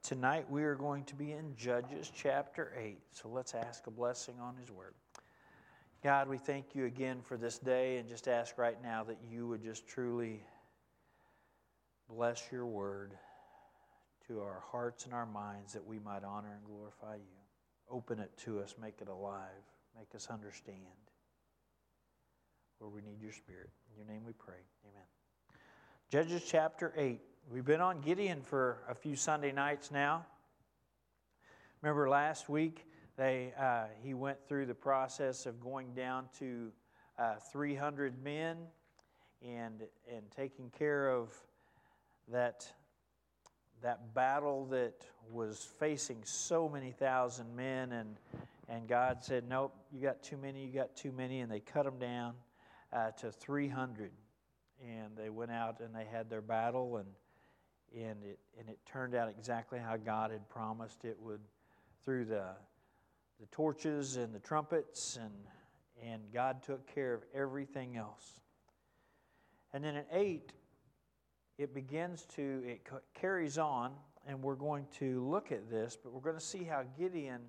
Tonight we are going to be in Judges chapter 8, so let's ask a blessing on His Word. God, we thank You again for this day and just ask right now that You would just truly bless Your Word to our hearts and our minds that we might honor and glorify You. Open it to us, make it alive, make us understand where we need Your Spirit. In Your name we pray, amen. Judges chapter 8. We've been on Gideon for a few Sunday nights now. Remember last week, he went through the process of going down to 300 men and taking care of that battle that was facing so many thousand men. And God said, nope, you got too many, and they cut them down to 300. And they went out and they had their battle, and it turned out exactly how God had promised it would, through the torches and the trumpets, and God took care of everything else. And then at 8, it carries on, and we're going to look at this, but we're going to see how Gideon,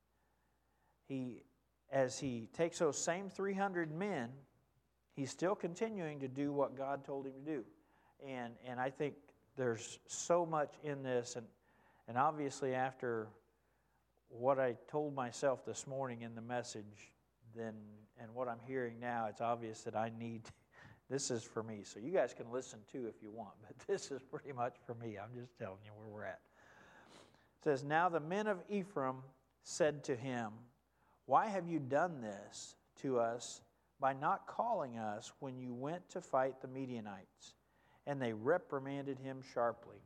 as he takes those same 300 men, he's still continuing to do what God told him to do. And I think there's so much in this, and obviously after what I told myself this morning in the message, and what I'm hearing now, it's obvious that this is for me. So you guys can listen too if you want, but this is pretty much for me. I'm just telling you where we're at. It says, now the men of Ephraim said to him, why have you done this to us by not calling us when you went to fight the Midianites? And they reprimanded him sharply.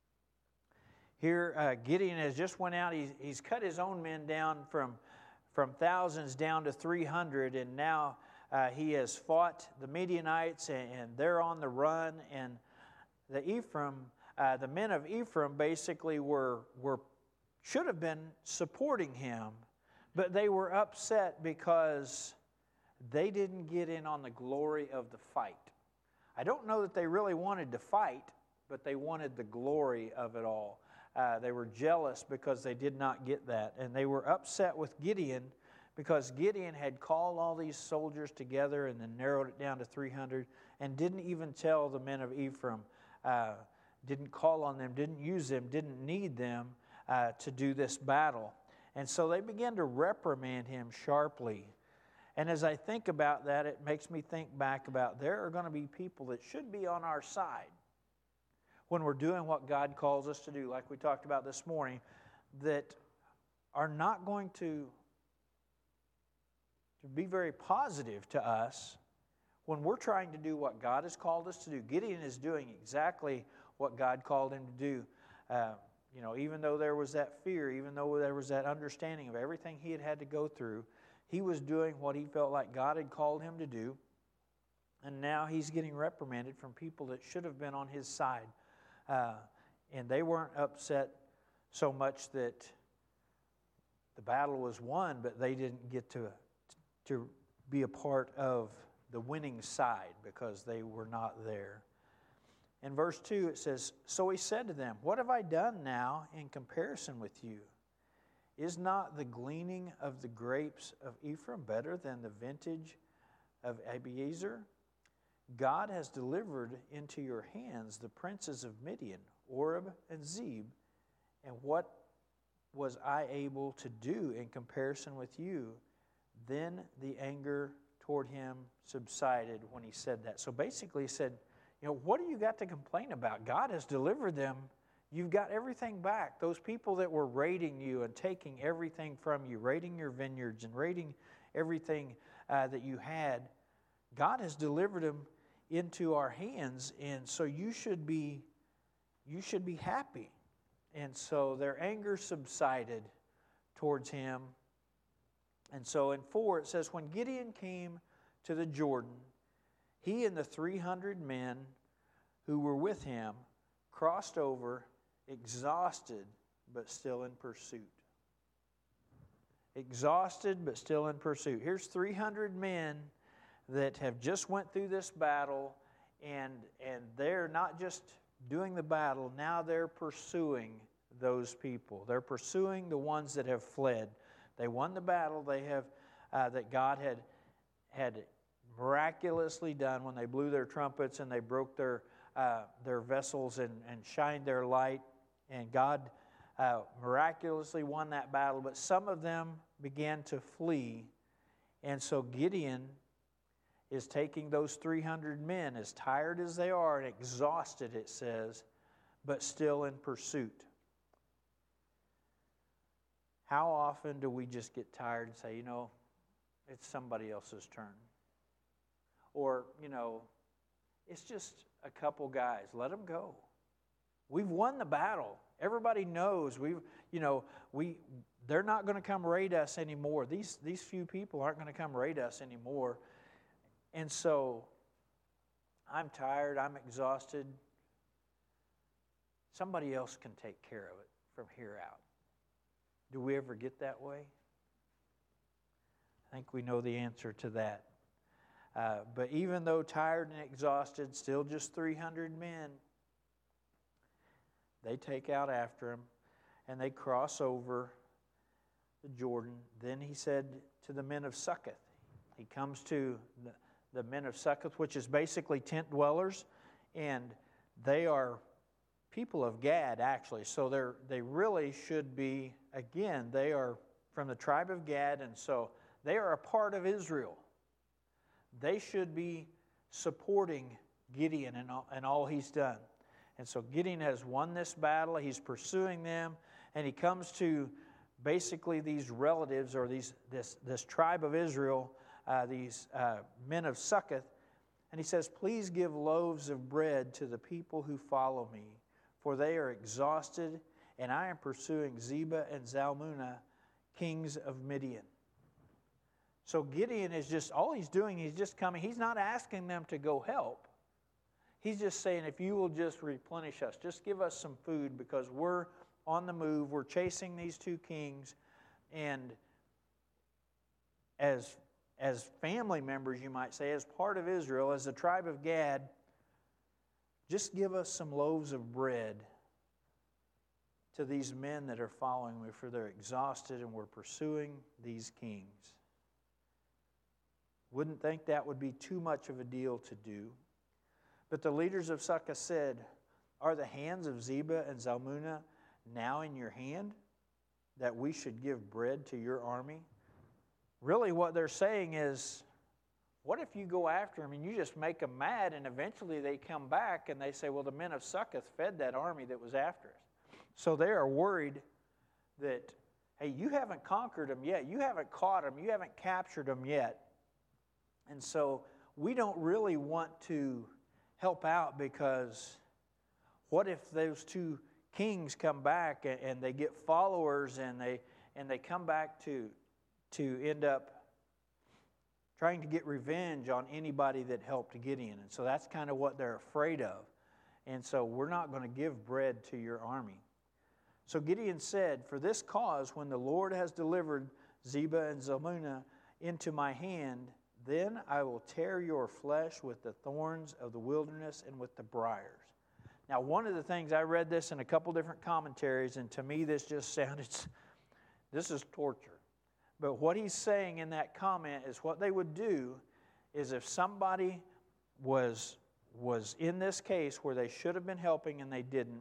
Here, Gideon has just went out. He's cut his own men down from thousands down to 300, and now he has fought the Midianites, and they're on the run. And the men of Ephraim basically should have been supporting him, but they were upset because they didn't get in on the glory of the fight. I don't know that they really wanted to fight, but they wanted the glory of it all. They were jealous because they did not get that. And they were upset with Gideon because Gideon had called all these soldiers together and then narrowed it down to 300 and didn't even tell the men of Ephraim, didn't call on them, didn't use them, didn't need them to do this battle. And so they began to reprimand him sharply. And as I think about that, it makes me think back about there are going to be people that should be on our side when we're doing what God calls us to do, like we talked about this morning, that are not going to be very positive to us when we're trying to do what God has called us to do. Gideon is doing exactly what God called him to do. Even though there was that fear, even though there was that understanding of everything he had to go through, he was doing what he felt like God had called him to do, and now he's getting reprimanded from people that should have been on his side. And they weren't upset so much that the battle was won, but they didn't get to be a part of the winning side because they were not there. In verse 2 it says, so he said to them, what have I done now in comparison with you? Is not the gleaning of the grapes of Ephraim better than the vintage of Abiezer? God has delivered into your hands the princes of Midian, Oreb and Zeb, and what was I able to do in comparison with you? Then the anger toward him subsided when he said that. So basically he said, what do you got to complain about? God has delivered them. You've got everything back. Those people that were raiding you and taking everything from you, raiding your vineyards and raiding everything that you had, God has delivered them into our hands, and so you should be happy. And so their anger subsided towards him. And so in 4 it says, when Gideon came to the Jordan, he and the 300 men who were with him crossed over, exhausted but still in pursuit. Exhausted but still in pursuit. Here's 300 men that have just went through this battle, and they're not just doing the battle, now they're pursuing those people. They're pursuing the ones that have fled. They won the battle they have that God had miraculously done when they blew their trumpets and they broke their vessels and shined their light. And God miraculously won that battle. But some of them began to flee. And so Gideon is taking those 300 men, as tired as they are and exhausted, it says, but still in pursuit. How often do we just get tired and say, it's somebody else's turn? Or, it's just a couple guys. Let them go. We've won the battle. Everybody knows they're not going to come raid us anymore. These few people aren't going to come raid us anymore. And so I'm tired. I'm exhausted. Somebody else can take care of it from here out. Do we ever get that way? I think we know the answer to that. But even though tired and exhausted, still just 300 men, they take out after him and they cross over the Jordan. Then he said to the men of Succoth, he comes to the men of Succoth, which is basically tent dwellers, and they are people of Gad, actually. So they really should be, again, they are from the tribe of Gad, and so they are a part of Israel. They should be supporting Gideon and all he's done. And so Gideon has won this battle. He's pursuing them, and he comes to basically these relatives or this tribe of Israel, these men of Succoth, and he says, "Please give loaves of bread to the people who follow me, for they are exhausted, and I am pursuing Zebah and Zalmunna, kings of Midian." So Gideon is just, all he's doing, he's just coming. He's not asking them to go help. He's just saying, if you will just replenish us, just give us some food, because we're on the move. We're chasing these two kings. And as family members, you might say, as part of Israel, as the tribe of Gad, just give us some loaves of bread to these men that are following me, for they're exhausted and we're pursuing these kings. Wouldn't think that would be too much of a deal to do. But the leaders of Succoth said, "Are the hands of Zebah and Zalmunna now in your hand, that we should give bread to your army?" Really what they're saying is, what if you go after them and you just make them mad, and eventually they come back and they say, well, the men of Succoth fed that army that was after us. So they are worried that, hey, you haven't conquered them yet. You haven't caught them. You haven't captured them yet. And so we don't really want to help out, because what if those two kings come back and they get followers and they come back to end up trying to get revenge on anybody that helped Gideon. And so that's kind of what they're afraid of. And so we're not going to give bread to your army. So Gideon said, "For this cause, when the Lord has delivered Zebah and Zalmunna into my hand, then I will tear your flesh with the thorns of the wilderness and with the briars." Now, one of the things, I read this in a couple different commentaries, and to me this just sounded, this is torture. But what he's saying in that comment is, what they would do is, if somebody was in this case where they should have been helping and they didn't,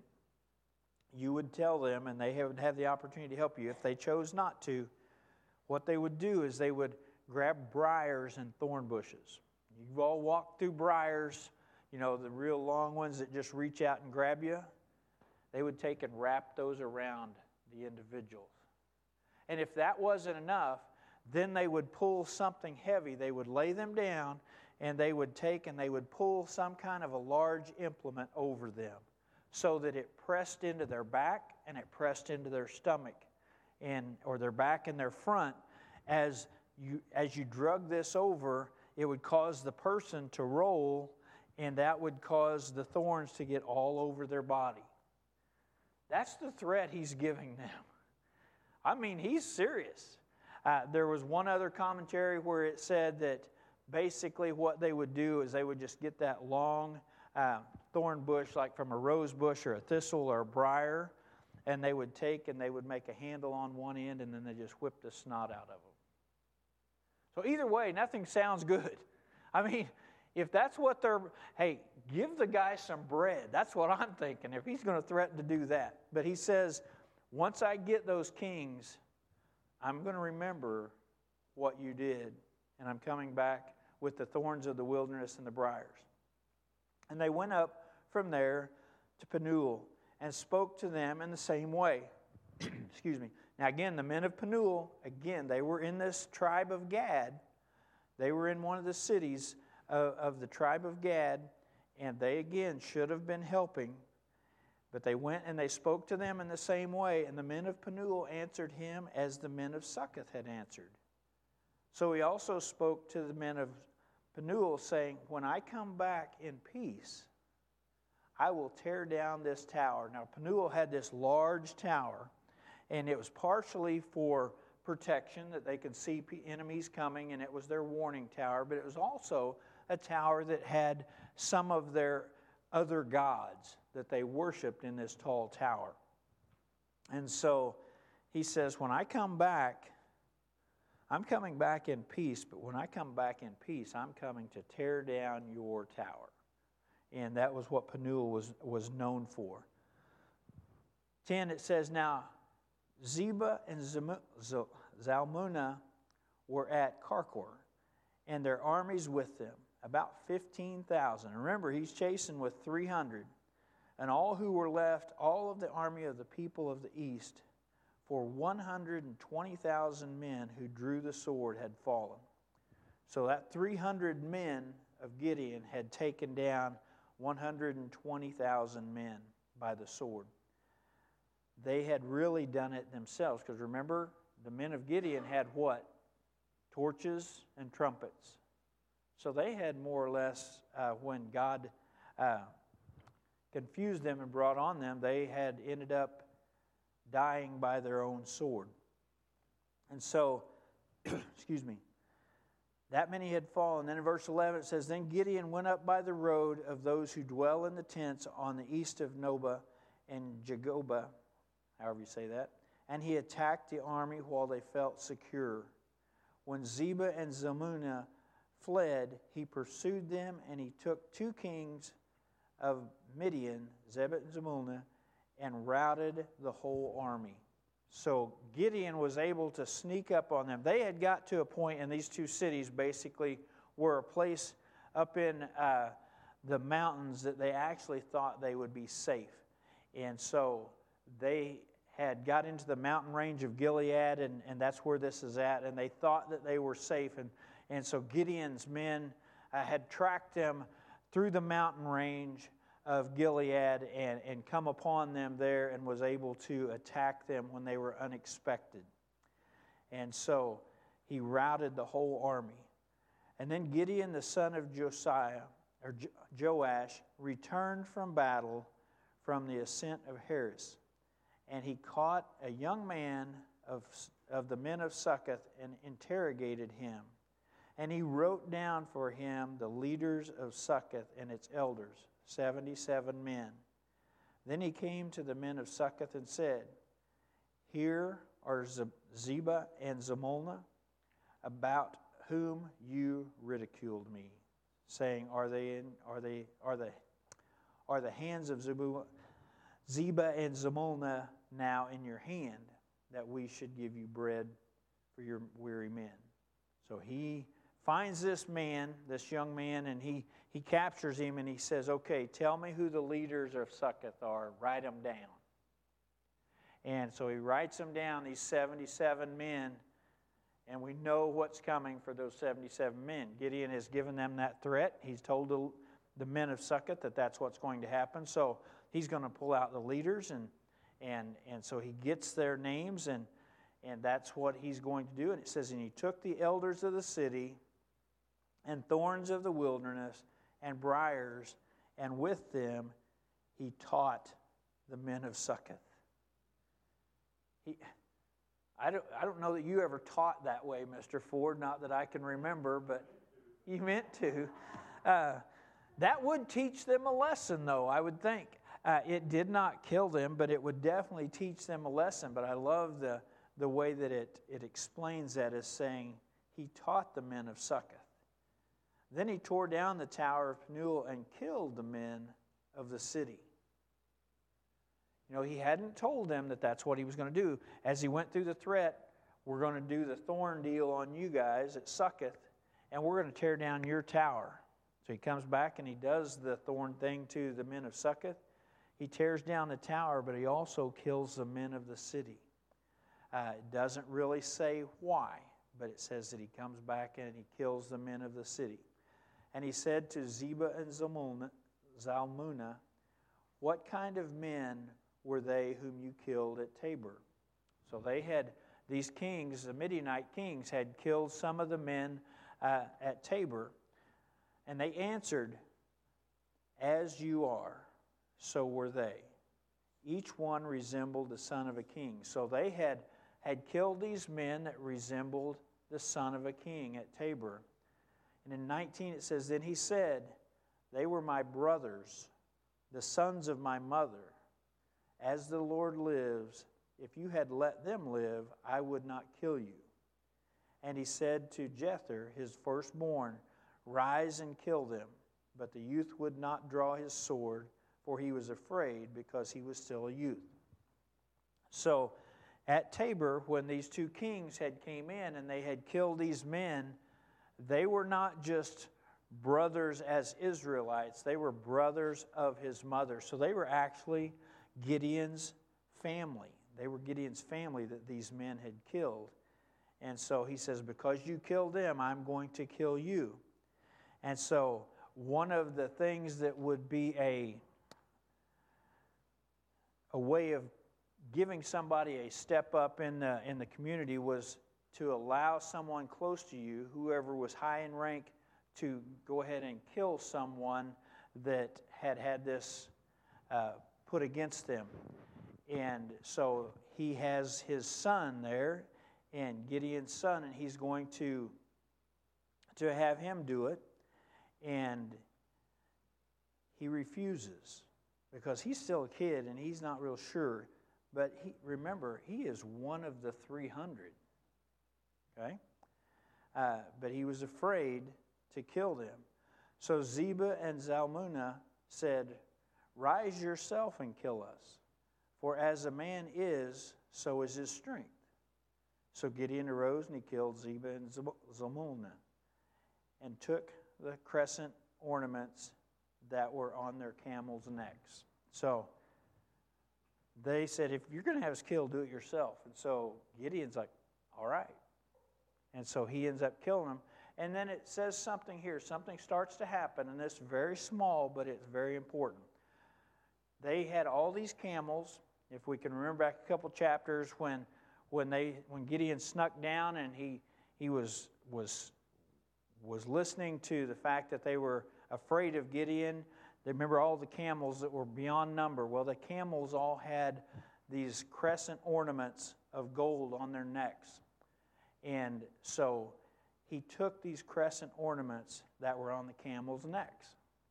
you would tell them, and they would have the opportunity to help you. If they chose not to, what they would do is they would grab briars and thorn bushes. You've all walked through briars, the real long ones that just reach out and grab you. They would take and wrap those around the individuals. And if that wasn't enough, then they would pull something heavy. They would lay them down, and they would take and they would pull some kind of a large implement over them, so that it pressed into their back and it pressed into their stomach, or their back and their front. As you drug this over, it would cause the person to roll, and that would cause the thorns to get all over their body. That's the threat he's giving them. I mean, he's serious. There was one other commentary where it said that basically what they would do is they would just get that long thorn bush, like from a rose bush or a thistle or a briar, and they would take and they would make a handle on one end, and then they just whip the snot out of them. So either way, nothing sounds good. I mean, if that's what hey, give the guy some bread. That's what I'm thinking, if he's going to threaten to do that. But he says, once I get those kings, I'm going to remember what you did, and I'm coming back with the thorns of the wilderness and the briars. And they went up from there to Penuel and spoke to them in the same way. Excuse me. Now again, the men of Penuel, again, they were in this tribe of Gad. They were in one of the cities of the tribe of Gad, and they again should have been helping. But they went and they spoke to them in the same way, and the men of Penuel answered him as the men of Succoth had answered. So he also spoke to the men of Penuel, saying, when I come back in peace, I will tear down this tower. Now, Penuel had this large tower, and it was partially for protection, that they could see enemies coming, and it was their warning tower, but it was also a tower that had some of their other gods that they worshipped in this tall tower. And so he says, when I come back, I'm coming back in peace, but when I come back in peace, I'm coming to tear down your tower. And that was what Penuel was known for. 10, it says, now Zebah and Zalmunna were at Karkor, and their armies with them, about 15,000. Remember, he's chasing with 300. And all who were left, all of the army of the people of the east, for 120,000 men who drew the sword had fallen. So that 300 men of Gideon had taken down 120,000 men by the sword. They had really done it themselves, because remember, the men of Gideon had what? Torches and trumpets. So they had more or less, when God confused them and brought on them, they had ended up dying by their own sword. And so, excuse me, that many had fallen. Then in verse 11 it says, then Gideon went up by the road of those who dwell in the tents on the east of Nobah and Jagobah, however you say that, and he attacked the army while they felt secure. When Zebah and Zalmunna fled, he pursued them, and he took 2 kings of Midian, Zebah and Zalmunna, and routed the whole army. So Gideon was able to sneak up on them. They had got to a point in these 2 cities, basically, were a place up in the mountains that they actually thought they would be safe. And so they had got into the mountain range of Gilead, and that's where this is at, and they thought that they were safe. And so Gideon's men had tracked them through the mountain range of Gilead and come upon them there, and was able to attack them when they were unexpected. And so he routed the whole army. And then Gideon, the son of Joash, returned from battle from the ascent of Heres. And he caught a young man of the men of Succoth and interrogated him. And he wrote down for him the leaders of Succoth and its elders, 77 men. Then he came to the men of Succoth and said, here are Zebah and Zalmunna, about whom you ridiculed me, saying, are the hands of Zebah and Zalmunna now in your hand, that we should give you bread for your weary men? So he finds this man, this young man, and he captures him, and he says, okay, tell me who the leaders of Succoth are. Write them down. And so he writes them down, these 77 men, and we know what's coming for those 77 men. Gideon has given them that threat. He's told the men of Succoth that that's what's going to happen. So he's going to pull out the leaders, and so he gets their names, and that's what he's going to do. And it says, and he took the elders of the city and thorns of the wilderness and briars, and with them he taught the men of Succoth. I don't know that you ever taught that way, Mr. Ford, not that I can remember, but you meant to. That would teach them a lesson, though, I would think. It did not kill them, but it would definitely teach them a lesson. But I love the way that it explains that as saying, he taught the men of Succoth. Then he tore down the tower of Penuel and killed the men of the city. You know, he hadn't told them that that's what he was going to do. As he went through the threat, we're going to do the thorn deal on you guys at Succoth, and we're going to tear down your tower. So he comes back and he does the thorn thing to the men of Succoth. He tears down the tower, but he also kills the men of the city. It doesn't really say why, but it says that he comes back and he kills the men of the city. And he said to Zebah and Zalmunna, what kind of men were they whom you killed at Tabor? So they had, these kings, the Midianite kings, had killed some of the men at Tabor. And they answered, as you are, so were they. Each one resembled the son of a king. So they had killed these men that resembled the son of a king at Tabor. And in 19 it says, then he said, they were my brothers, the sons of my mother. As the Lord lives, if you had let them live, I would not kill you. And he said to Jether, his firstborn, rise and kill them. But the youth would not draw his sword, for he was afraid because he was still a youth. So at Tabor, when these two kings had came in and they had killed these men, they were not just brothers as Israelites. They were brothers of his mother. So they were actually Gideon's family. They were Gideon's family that these men had killed. And so he says, because you killed them, I'm going to kill you. And so one of the things that would be a way of giving somebody a step up in the community was to allow someone close to you, whoever was high in rank, to go ahead and kill someone that had this put against them. And so he has his son there, and Gideon's son, and he's going to have him do it. And he refuses because he's still a kid and he's not real sure. But remember, he is one of the 300. Okay? But he was afraid to kill them. So Zebah and Zalmunna said, rise yourself and kill us. For as a man is, so is his strength. So Gideon arose and he killed Zebah and Zalmunna and took the crescent ornaments that were on their camels' necks. So they said, if you're going to have us killed, do it yourself. And so Gideon's like, all right. And so he ends up killing them. And then it says something here. Something starts to happen, and it's very small, but it's very important. They had all these camels. If we can remember back a couple chapters when Gideon snuck down and he was listening to the fact that they were afraid of Gideon. They remember all the camels that were beyond number. Well, the camels all had these crescent ornaments of gold on their necks. And so he took these crescent ornaments that were on the camels' necks.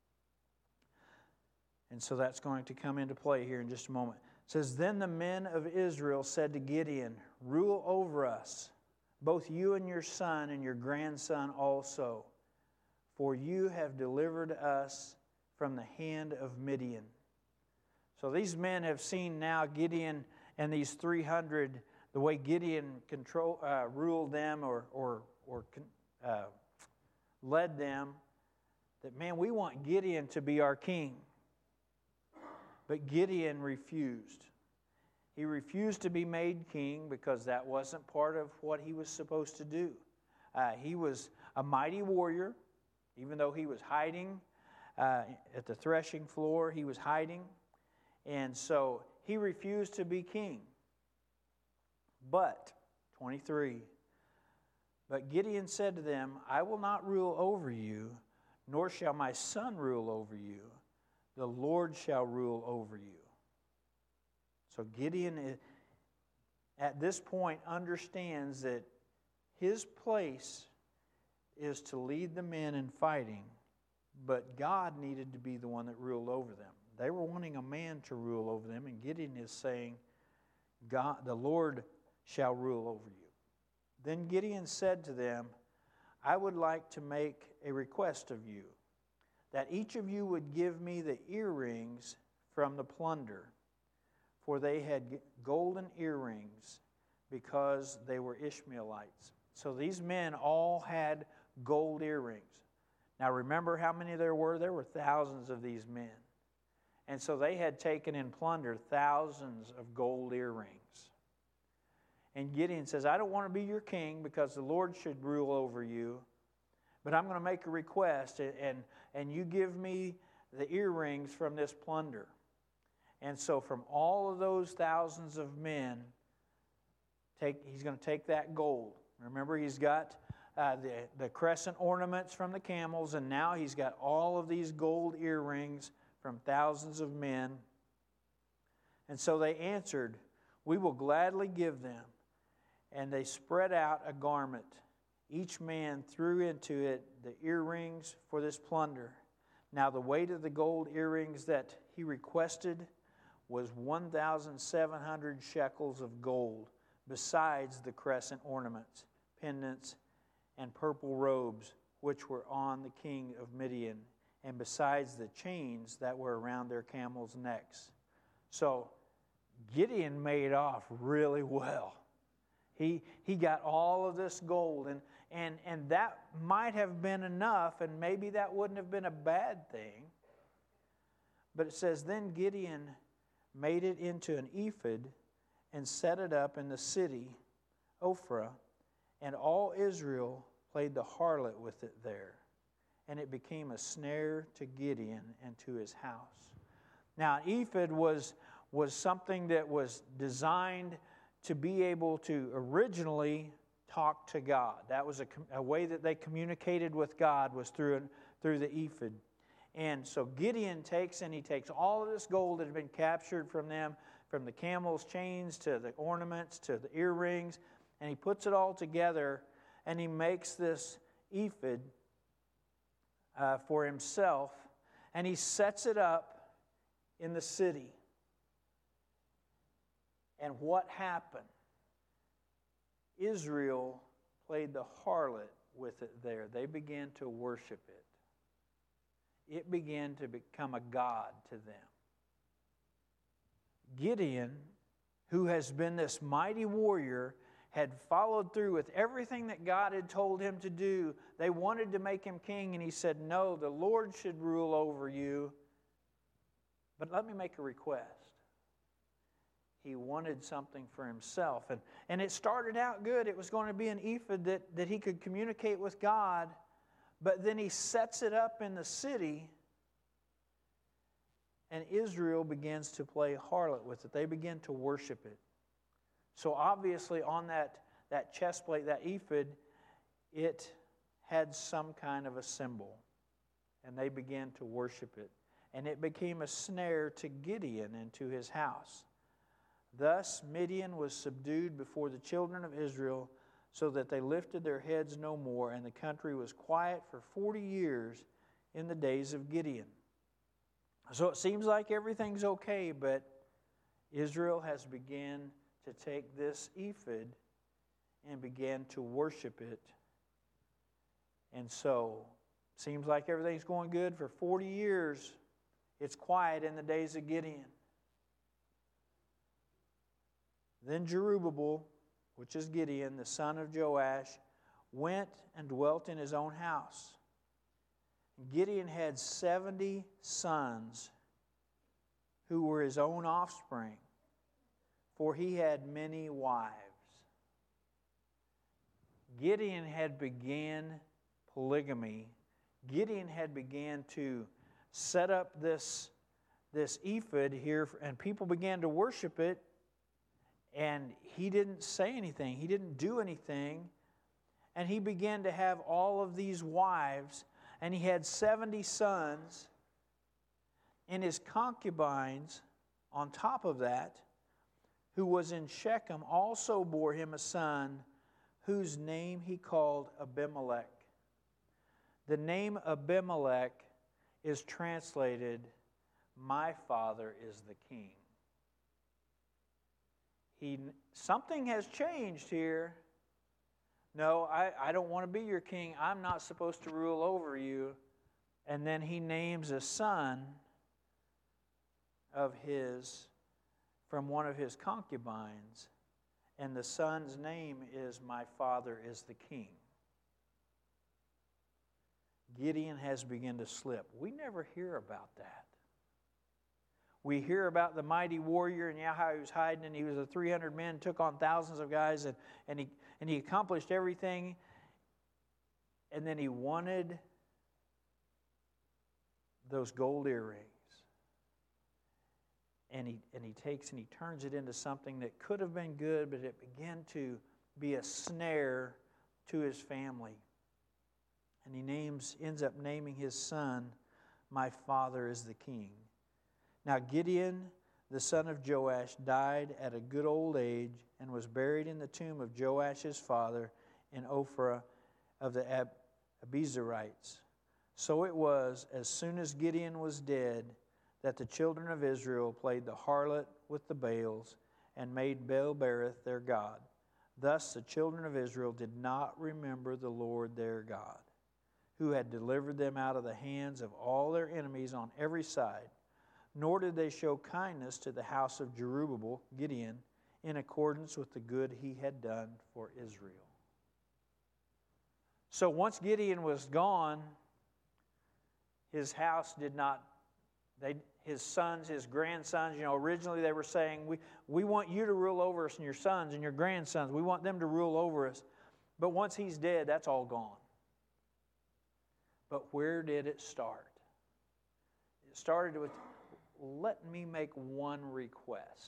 And so that's going to come into play here in just a moment. It says, then the men of Israel said to Gideon, rule over us, both you and your son and your grandson also, for you have delivered us from the hand of Midian. So these men have seen now Gideon and these 300, the way Gideon ruled them or led them, that, man, we want Gideon to be our king. But Gideon refused. He refused to be made king because that wasn't part of what he was supposed to do. He was a mighty warrior, even though he was hiding at the threshing floor. He was hiding. And so he refused to be king. But, 23, but Gideon said to them, I will not rule over you, nor shall my son rule over you. The Lord shall rule over you. So Gideon, at this point, understands that his place is to lead the men in fighting, but God needed to be the one that ruled over them. They were wanting a man to rule over them, and Gideon is saying, God, the Lord shall rule over you. Then Gideon said to them, I would like to make a request of you, that each of you would give me the earrings from the plunder, for they had golden earrings because they were Ishmaelites. So these men all had gold earrings. Now remember how many there were? There were thousands of these men. And so they had taken in plunder thousands of gold earrings. And Gideon says, I don't want to be your king because the Lord should rule over you, but I'm going to make a request, and you give me the earrings from this plunder. And so from all of those thousands of men, he's going to take that gold. Remember, he's got the crescent ornaments from the camels, and now he's got all of these gold earrings from thousands of men. And so they answered, we will gladly give them. And they spread out a garment. Each man threw into it the earrings for this plunder. Now the weight of the gold earrings that he requested was 1,700 shekels of gold, besides the crescent ornaments, pendants, and purple robes which were on the king of Midian, and besides the chains that were around their camels' necks. So Gideon made off really well. He got all of this gold, and that might have been enough, and maybe that wouldn't have been a bad thing. But it says, then Gideon made it into an ephod and set it up in the city, Ophrah, and all Israel played the harlot with it there. And it became a snare to Gideon and to his house. Now, an ephod was something that was designed to be able to originally talk to God. That was a way that they communicated with God, was through the ephod. And so Gideon takes all of this gold that had been captured from them, from the camel's chains to the ornaments to the earrings, and he puts it all together, and he makes this ephod for himself, and he sets it up in the city. And what happened? Israel played the harlot with it there. They began to worship it. It began to become a god to them. Gideon, who has been this mighty warrior, had followed through with everything that God had told him to do. They wanted to make him king, and he said, no, the Lord should rule over you. But let me make a request. He wanted something for himself. And it started out good. It was going to be an ephod that he could communicate with God. But then he sets it up in the city, and Israel begins to play harlot with it. They begin to worship it. So obviously on that chest plate, that ephod, it had some kind of a symbol. And they began to worship it. And it became a snare to Gideon and to his house. Thus Midian was subdued before the children of Israel, so that they lifted their heads no more, and the country was quiet for 40 years in the days of Gideon. So it seems like everything's okay, but Israel has begun to take this ephod and began to worship it. And so, seems like everything's going good for 40 years. It's quiet in the days of Gideon. Then Jerubbaal, which is Gideon, the son of Joash, went and dwelt in his own house. Gideon had 70 sons who were his own offspring, for he had many wives. Gideon had began polygamy. Gideon had began to set up this ephod here, and people began to worship it. And he didn't say anything. He didn't do anything. And he began to have all of these wives. And he had 70 sons. And his concubines, on top of that, who was in Shechem, also bore him a son, whose name he called Abimelech. The name Abimelech is translated my father is the king. Something has changed here. No, I don't want to be your king. I'm not supposed to rule over you. And then he names a son of his from one of his concubines. And the son's name is my father is the king. Gideon has begun to slip. We never hear about that. We hear about the mighty warrior and how he was hiding, and he was a 300 men, took on thousands of guys, and he accomplished everything. And then he wanted those gold earrings. And he takes and he turns it into something that could have been good, but it began to be a snare to his family. And he ends up naming his son, my father is the king. Now Gideon, the son of Joash, died at a good old age and was buried in the tomb of Joash his father in Ophrah of the Abiezrites. So it was, as soon as Gideon was dead, that the children of Israel played the harlot with the Baals and made Baal-berith their god. Thus the children of Israel did not remember the Lord their God, who had delivered them out of the hands of all their enemies on every side. Nor did they show kindness to the house of Jerubbaal, Gideon, in accordance with the good he had done for Israel. So once Gideon was gone, his house did not, his sons, his grandsons, originally they were saying, we want you to rule over us and your sons and your grandsons. We want them to rule over us. But once he's dead, that's all gone. But where did it start? It started with, let me make one request.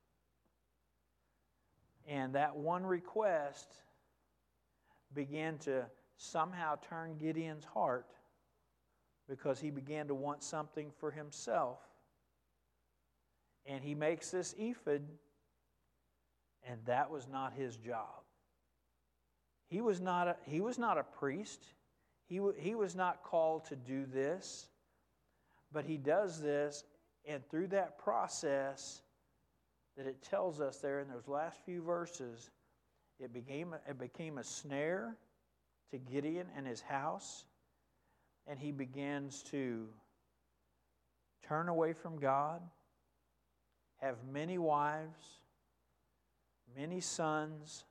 And that one request began to somehow turn Gideon's heart, because he began to want something for himself. And he makes this ephod, and that was not his job. He was not a priest. He was not called to do this. But he does this, and through that process that it tells us there in those last few verses, it became a snare to Gideon and his house. And he begins to turn away from God, have many wives, many sons,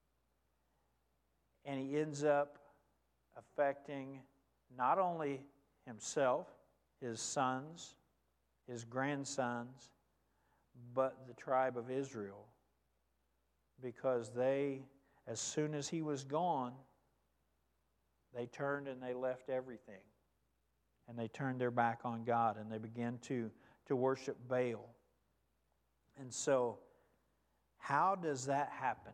and he ends up affecting not only himself, his sons, his grandsons, but the tribe of Israel. Because they, as soon as he was gone, they turned and they left everything. And they turned their back on God, and they began to worship Baal. And so, how does that happen?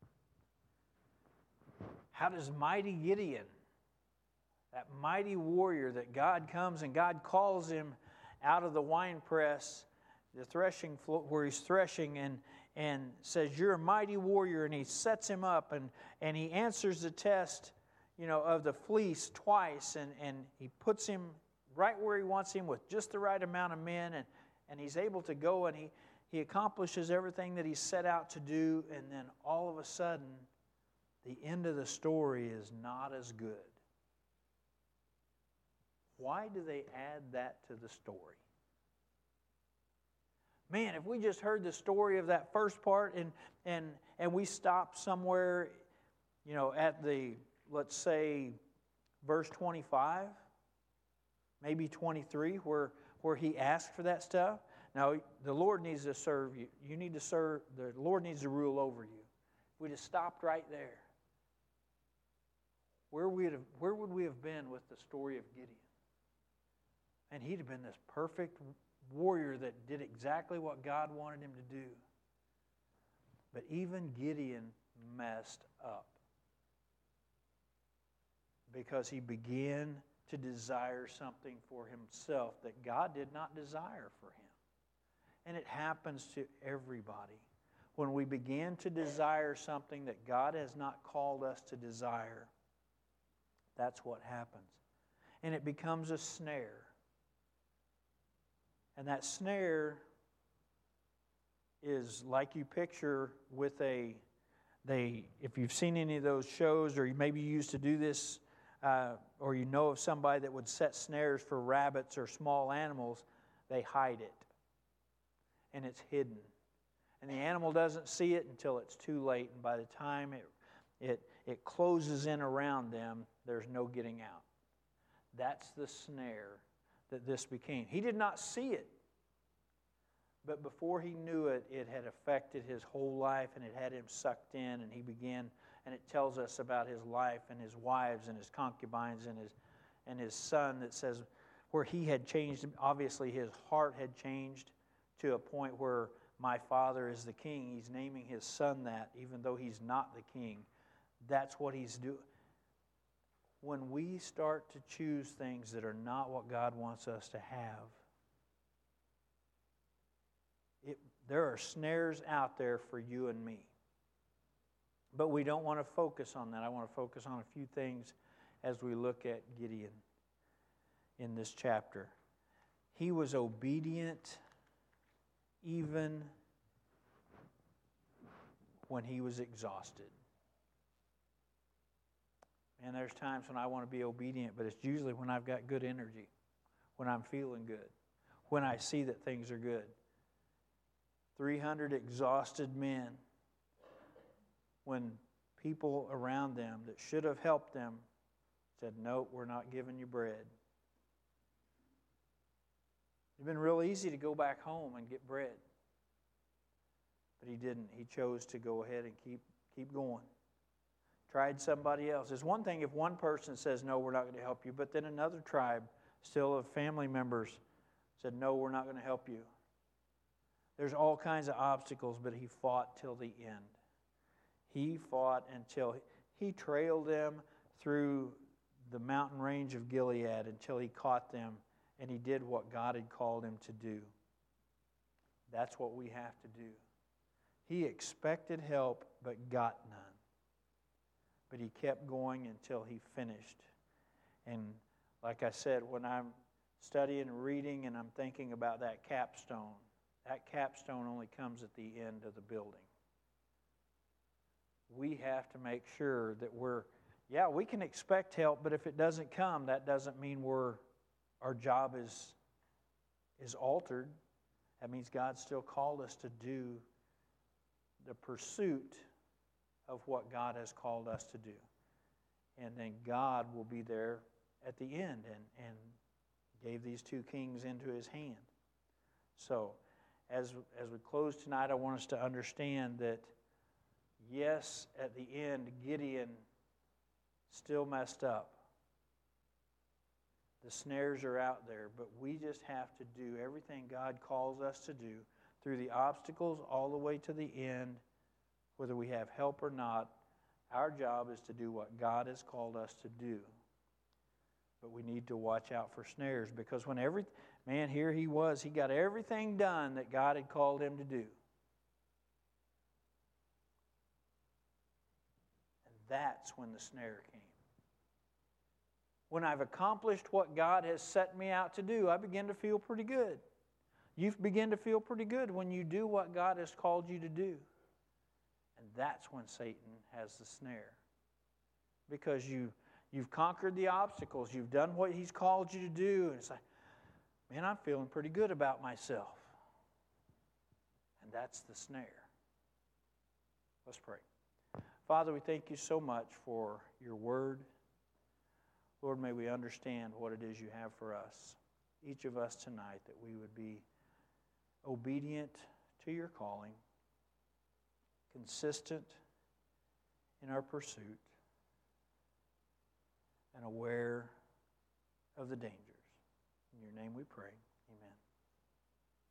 How does mighty Gideon, that mighty warrior that God comes and God calls him out of the winepress, the threshing floor where he's threshing, and says, you're a mighty warrior, and he sets him up, and he answers the test of the fleece twice, and he puts him right where he wants him with just the right amount of men, and he's able to go, and he accomplishes everything that he set out to do, and then all of a sudden, the end of the story is not as good. Why do they add that to the story? Man, if we just heard the story of that first part and we stopped somewhere, at the, let's say, verse 25, maybe 23, where he asked for that stuff. Now, the Lord needs to serve you. You need to serve, the Lord needs to rule over you. If we just stopped right there, where would we have been with the story of Gideon? And he'd have been this perfect warrior that did exactly what God wanted him to do. But even Gideon messed up, because he began to desire something for himself that God did not desire for him. And it happens to everybody. When we begin to desire something that God has not called us to desire, that's what happens. And it becomes a snare. And that snare is like you picture with if you've seen any of those shows, or maybe you used to do this, or you know of somebody that would set snares for rabbits or small animals, they hide it. And it's hidden. And the animal doesn't see it until it's too late. And by the time it closes in around them, there's no getting out. That's the snare that this became. He did not see it. But before he knew it, it had affected his whole life, and it had him sucked in, and he began, and it tells us about his life and his wives and his concubines and his son, that says where he had changed. Obviously his heart had changed to a point where my father is the king. He's naming his son that, even though he's not the king. That's what he's doing. When we start to choose things that are not what God wants us to have, there are snares out there for you and me. But we don't want to focus on that. I want to focus on a few things as we look at Gideon in this chapter. He was obedient even when he was exhausted. And there's times when I want to be obedient, but it's usually when I've got good energy, when I'm feeling good, when I see that things are good. 300 exhausted men, when people around them that should have helped them said, "Nope, we're not giving you bread." It'd have been real easy to go back home and get bread. But he didn't. He chose to go ahead and keep going. Tried somebody else. It's one thing if one person says, "No, we're not going to help you," but then another tribe, still of family members, said, "No, we're not going to help you." There's all kinds of obstacles, but he fought till the end. He fought until he trailed them through the mountain range of Gilead until he caught them, and he did what God had called him to do. That's what we have to do. He expected help, but got none. But he kept going until he finished. And like I said, when I'm studying and reading and I'm thinking about that capstone only comes at the end of the building. We have to make sure that we can expect help, but if it doesn't come, that doesn't mean our job is altered. That means God still called us to do the pursuit of what God has called us to do. And then God will be there at the end and gave these two kings into his hand. So, as we close tonight, I want us to understand that, yes, at the end, Gideon still messed up. The snares are out there, but we just have to do everything God calls us to do through the obstacles all the way to the end, whether we have help or not. Our job is to do what God has called us to do. But we need to watch out for snares, because when here he was, he got everything done that God had called him to do. And that's when the snare came. When I've accomplished what God has set me out to do, I begin to feel pretty good. You begin to feel pretty good when you do what God has called you to do. And that's when Satan has the snare. Because you've conquered the obstacles. You've done what he's called you to do. And it's like, man, I'm feeling pretty good about myself. And that's the snare. Let's pray. Father, we thank you so much for your word. Lord, may we understand what it is you have for us, each of us tonight, that we would be obedient to your calling, consistent in our pursuit, and aware of the dangers. In your name we pray. Amen.